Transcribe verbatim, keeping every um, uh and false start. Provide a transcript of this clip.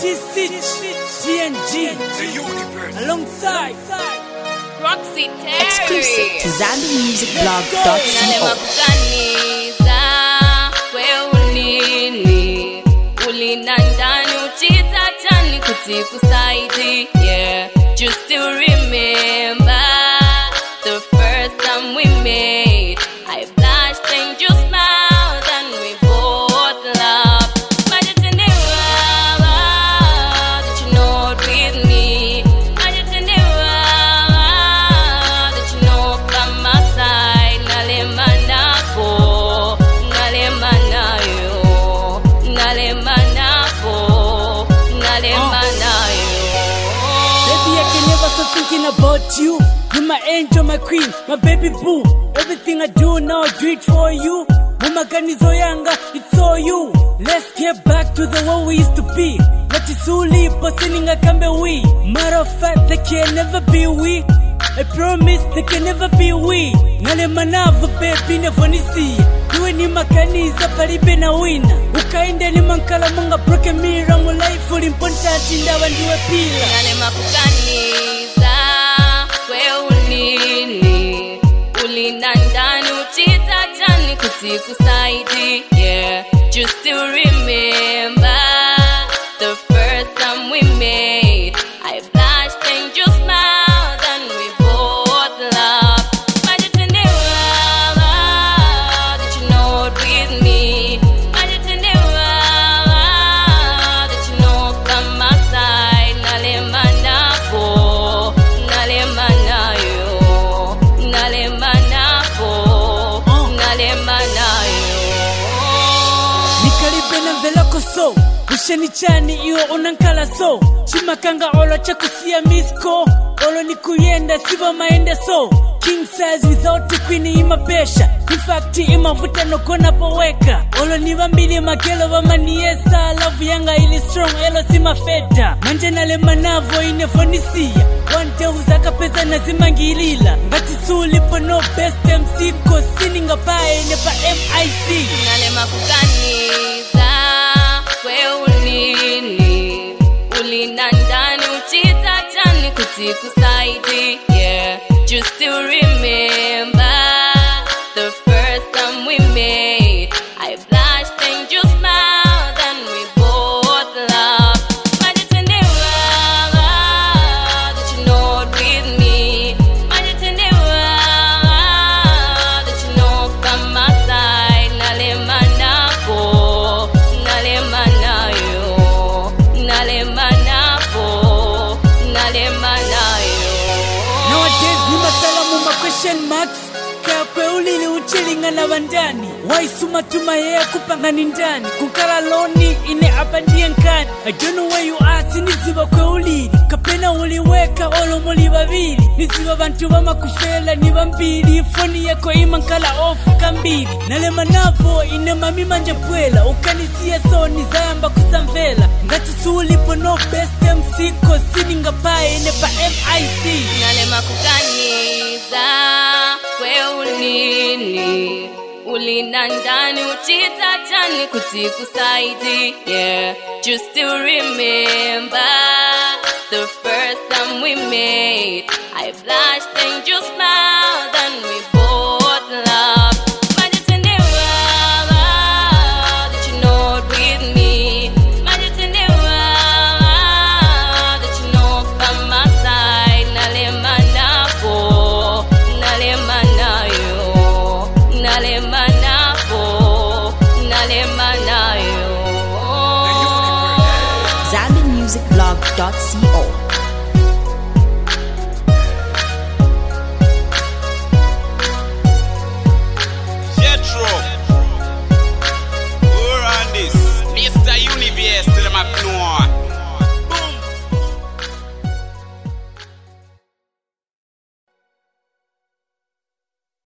T N G, The universe. alongside Roxy Terry. Exclusive to zambi music blog dot co. Nalemakuganiza we ulini ulinandani uchitachani kuti kusaidi. Yeah, just still remember the first time we made. I blushed and you smiled and we both laughed. But you knew that you're not with me. But you knew that you're not by my side. Nalemanapo, nalemanayo, nalemanapo, nalemanayo. Baby, I can never stop thinking about you. You're my angel, my queen, my baby boo. Everything I do now, I do it for you. Mama ganizo yanga, it's all you. Let's get back to the way we used to be. What is uli, posting a cambe we. Matter of fact, they can never be we. I promise they can never be we. Nale manavo baby never nisi. Iwe ni makaniza palibe na wina. Ukainde ni mankala munga broke mirror. Mu life ulimponta tindawa ndiwe pila. Nalemakuganiza we ulini ulinandani uchitachani kuti kusaidi. Yeah, just still remember the first time we made. I blushed and you smiled and we both laughed. But you knew that you're not with me. But you knew that you're not by my side. Nalemanapo, nalemanayo, nalemanapo, nalemanayo. Nikaribe na velako so Usheni chani iyo unankala so Chimakanga olo chakusia misko Olo ni kuyenda siva maende so King size without a queen ima pesha In fact ima vuta no kona poweka Olo ni wambili makelo wa maniesa Love yanga ili strong elo sima feta Manje nale manavo inefonisia One day uzaka pesa na zimangilila Ngati sulipo no best M C Ko sininga pae nepa M I C Nalemakuganiza we ulini ulinandani uchitachani kuti kusaidi. Yeah, just still remember the first time we made. I blushed and you smiled and we both laughed. But you knew that you're not with me. But you knew that you're not by my side. Nalemanapo, nalemanayo, nalemanapo, nalemanayo. Nowadays ni masalamu ma question marks Kaya kwe ulili uchilinga na wandani Wai suma tuma yea kupanga nindani Kunkara loni ine abandie nkani I don't know where you are siniziba kwe ulili Kapena uliweka olo muli wabili Niziba bantu wama kufela ni wambili Foni yako imankala ofu kambili Nalema navo ine mami manje pwela Ukanisia so nizayamba kusamvela Ngati sulipo no best M C Ko sininga pae ine pa M I C Nalemakuganiza we ulini ulinandani uchitachani kuti kusaidi. Yeah, just still remember the first time we made. I blushed and you smiled and we both laughed. But you knew that you're not with me. But you knew that you're not by my side. Nalemanapo, nalemanayo, nalemanapo, nalemanayo. zambi music blog dot co.